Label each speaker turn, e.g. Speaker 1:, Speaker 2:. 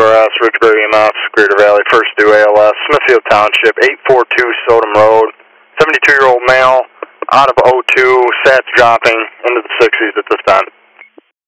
Speaker 1: KRS, Ridgebury EMS, Greater Valley, First Due ALS, Smithfield Township, 842 Sodom Road, 72-year-old male, out of O2, sats dropping into the 60s at this time.